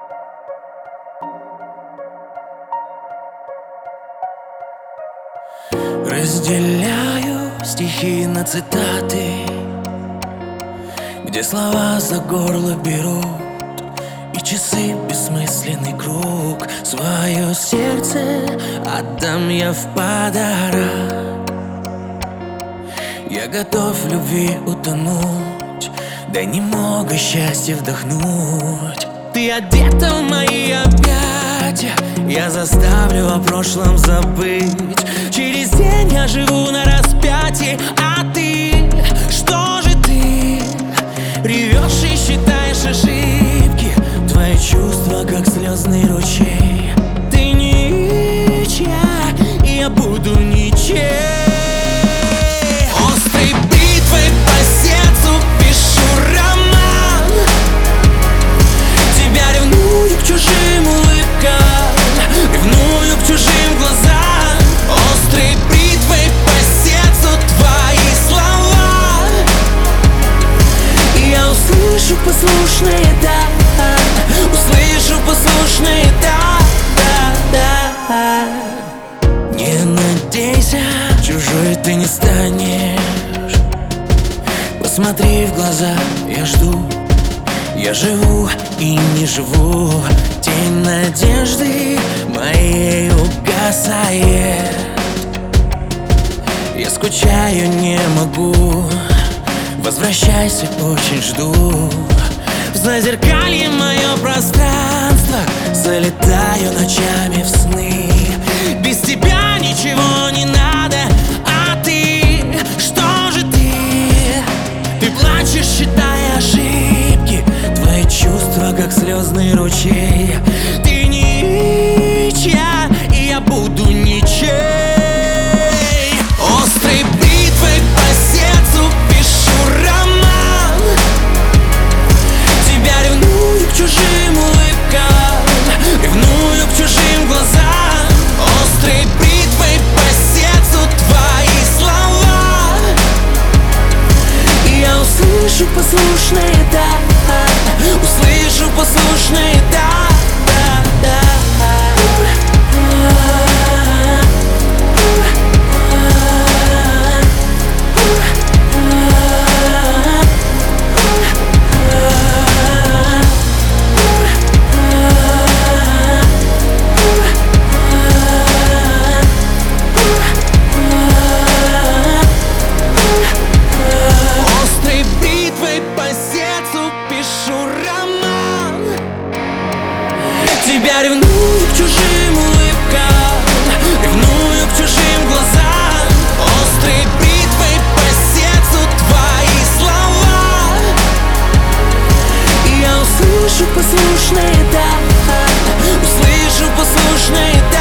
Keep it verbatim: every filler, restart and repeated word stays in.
Разделяю стихи на цитаты, где слова за горло берут, и часы бессмысленный круг. Свое сердце отдам я в подарок. Я готов в любви утонуть, дай немного счастья вдохнуть. Ты одета в мои объятия, я заставлю о прошлом забыть. Через день я живу на распятии, а ты, что же ты? Ревешь и считаешь ошибки, твои чувства как слезный ручей. Ты ничья, и я буду ничей. Острой бритвой по сердцу пишу роман. Тебя ревную к чужим улыбкам, ревную к чужим глазам. Острой бритвой по сердцу твои слова, и я услышу послушные «да», услышу послушные «да», да, да. Не надейся, чужой ты не станешь. Посмотри в глаза, я жду, я живу и не живу. Тень надежды моей угасает. Я скучаю, не могу, возвращайся, очень жду. В зазеркалье мое пространство, залетаю ночами в сны. Без тебя ничего не надо, а ты, что же ты? Ты плачешь, считая ошибки, твои чувства как слезный ручей. Ты ничья, и я буду ничей. Острой бритвой по сердцу пишу роман. Тебя ревную к чужим улыбкам, ревную к чужим глазам. Острой бритвой по сердцу твои слова, и я услышу послушные «да», услышу послушные «да», да, да. Тебя ревную к чужим улыбкам, ревную к чужим глазам. Острой бритвой по сердцу твои слова, и я услышу послушные «да», услышу послушные «да».